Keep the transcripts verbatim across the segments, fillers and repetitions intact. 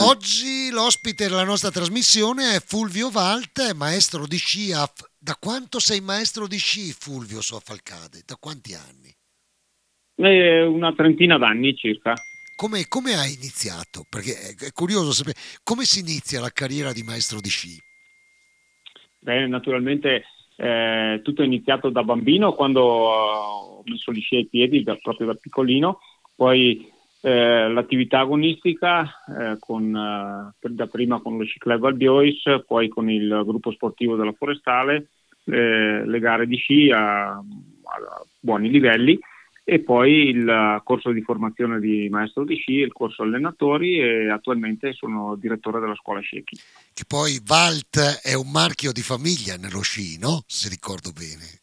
Oggi l'ospite della nostra trasmissione è Fulvio Walt, maestro di sci. A... Da quanto sei maestro di sci, Fulvio, su a Falcade? Da quanti anni? Eh, una trentina d'anni circa. Come, come hai iniziato? Perché è, è curioso sapere come si inizia la carriera di maestro di sci. Beh, naturalmente eh, tutto è iniziato da bambino, quando ho messo gli sci ai piedi, da- proprio da piccolino. Poi eh, l'attività agonistica, eh, con, eh, per- da prima con lo Sci Club Albiois, poi con il gruppo sportivo della Forestale, eh, le gare di sci a, a buoni livelli, e poi il corso di formazione di maestro di sci, il corso allenatori, e attualmente sono direttore della scuola sci. Che poi Walt è un marchio di famiglia nello sci, no? Se ricordo bene.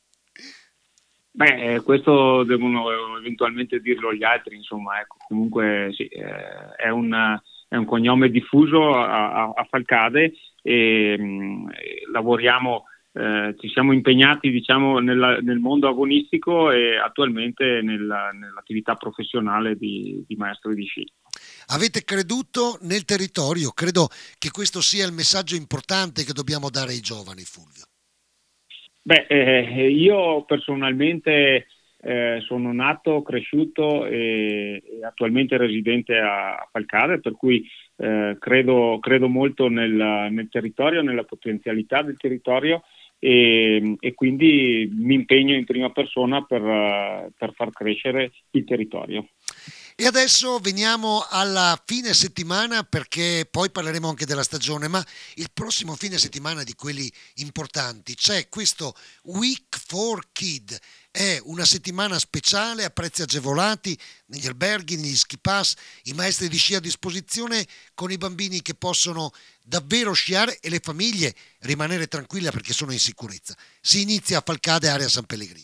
Beh, eh, questo devono eventualmente dirlo gli altri, insomma, ecco, comunque sì, eh, è un, è un cognome diffuso a, a- a Falcade, e mh, e lavoriamo, eh, ci siamo impegnati, diciamo, nella- nel mondo agonistico e attualmente nella- nell'attività professionale di, di maestro di sci. Avete creduto nel territorio, credo che questo sia il messaggio importante che dobbiamo dare ai giovani, Fulvio. Beh, eh, io personalmente eh, sono nato, cresciuto e, e attualmente residente a, a Falcade, per cui eh, credo, credo molto nel, nel territorio, nella potenzialità del territorio, e, e quindi mi impegno in prima persona per, eh, per far crescere il territorio. E adesso veniamo alla fine settimana perché poi parleremo anche della stagione, ma il prossimo fine settimana di quelli importanti c'è questo Week for Kid, è una settimana speciale a prezzi agevolati negli alberghi, negli ski pass, i maestri di sci a disposizione con i bambini che possono davvero sciare e le famiglie rimanere tranquille perché sono in sicurezza. Si inizia a Falcade, area San Pellegrino.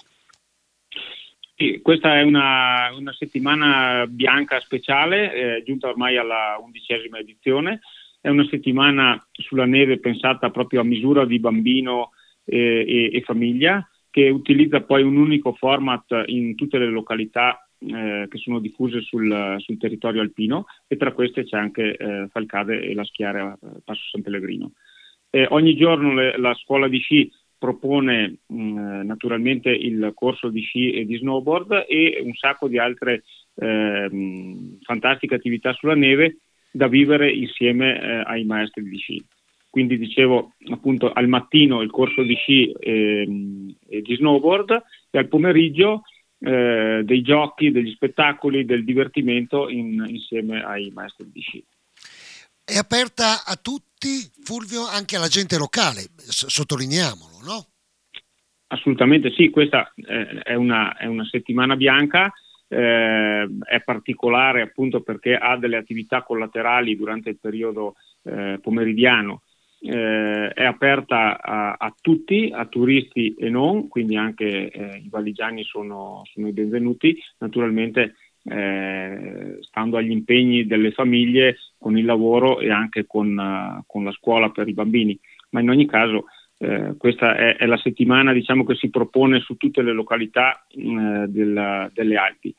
Sì, questa è una, una settimana bianca speciale, eh, giunta ormai alla undicesima edizione. È una settimana sulla neve pensata proprio a misura di bambino eh, e, e famiglia, che utilizza poi un unico format in tutte le località eh, che sono diffuse sul, sul territorio alpino, e tra queste c'è anche eh, Falcade e la schiera eh, Passo San Pellegrino. Eh, ogni giorno le, la scuola di sci propone mh, naturalmente il corso di sci e di snowboard e un sacco di altre eh, mh, fantastiche attività sulla neve da vivere insieme eh, ai maestri di sci. Quindi dicevo appunto al mattino il corso di sci e, e di snowboard, e al pomeriggio eh, dei giochi, degli spettacoli, del divertimento in, insieme ai maestri di sci. È aperta a tutti, Fulvio, anche alla gente locale, s- sottolineiamolo, no? Assolutamente sì, questa eh, è una, è una settimana bianca, eh, è particolare appunto perché ha delle attività collaterali durante il periodo eh, pomeridiano, eh, è aperta a, a tutti, a turisti e non, quindi anche eh, i valigiani sono, sono i benvenuti, naturalmente eh, stando agli impegni delle famiglie con il lavoro e anche con, uh, con la scuola per i bambini, ma in ogni caso eh, questa è, è la settimana, diciamo, che si propone su tutte le località eh, della, delle Alpi.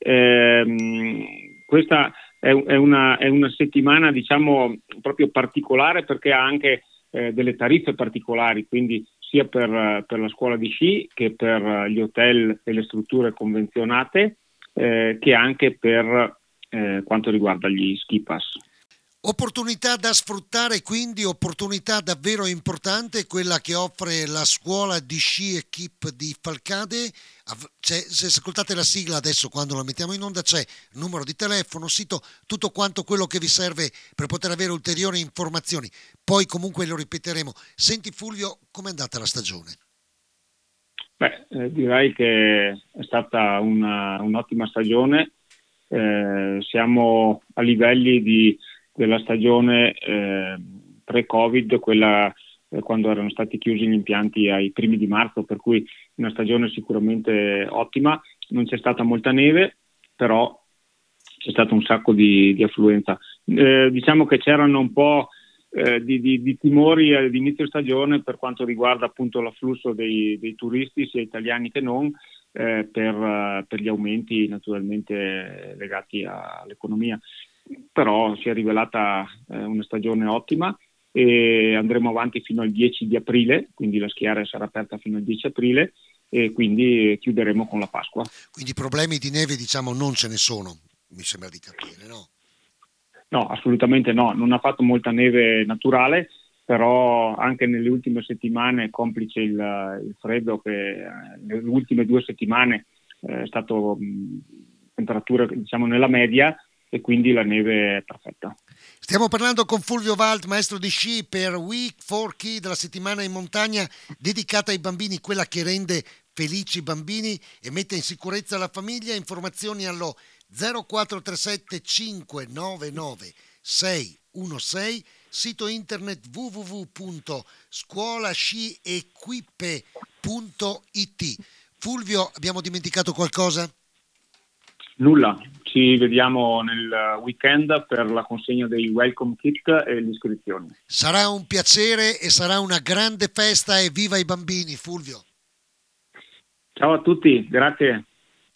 Ehm, questa è, è, una, è una settimana, diciamo, proprio particolare perché ha anche eh, delle tariffe particolari, quindi sia per, per la scuola di sci che per gli hotel e le strutture convenzionate, eh, che anche per eh, quanto riguarda gli ski pass. Opportunità da sfruttare, quindi opportunità davvero importante quella che offre la scuola di sci Equip di Falcade. Av- c'è- se ascoltate la sigla adesso quando la mettiamo in onda c'è numero di telefono, sito, tutto quanto quello che vi serve per poter avere ulteriori informazioni. Poi comunque lo ripeteremo. Senti Fulvio, com'è andata la stagione? Beh, eh, direi che è stata una, un'ottima stagione. Eh, siamo a livelli di, della stagione eh, pre-Covid, quella eh, quando erano stati chiusi gli impianti ai primi di marzo, per cui una stagione sicuramente ottima. Non c'è stata molta neve, però c'è stato un sacco di, di affluenza. Eh, diciamo che c'erano un po' eh, di, di, di timori all'inizio stagione per quanto riguarda appunto l'afflusso dei, dei turisti, sia italiani che non, eh, per, uh, per gli aumenti naturalmente legati a, all'economia. però si è rivelata eh, una stagione ottima e andremo avanti fino al dieci di aprile, quindi la schiera sarà aperta fino al dieci aprile e quindi chiuderemo con la Pasqua. Quindi problemi di neve diciamo non ce ne sono, mi sembra di capire, no? No, assolutamente no, non ha fatto molta neve naturale, però anche nelle ultime settimane, complice il, il freddo che eh, nelle ultime due settimane eh, è stato mh, temperatura diciamo nella media e quindi la neve è perfetta. Stiamo parlando con Fulvio Wald, maestro di sci per Week for Kids, la settimana in montagna dedicata ai bambini, quella che rende felici i bambini e mette in sicurezza la famiglia. Informazioni allo zero quattro tre sette cinque nove nove sei uno sei, sito internet w w w punto scuolasciequipe punto i t. Fulvio, abbiamo dimenticato qualcosa? Nulla, ci vediamo nel weekend per la consegna dei welcome kit e le iscrizioni. Sarà un piacere e sarà una grande festa e viva i bambini, Fulvio. Ciao a tutti, grazie.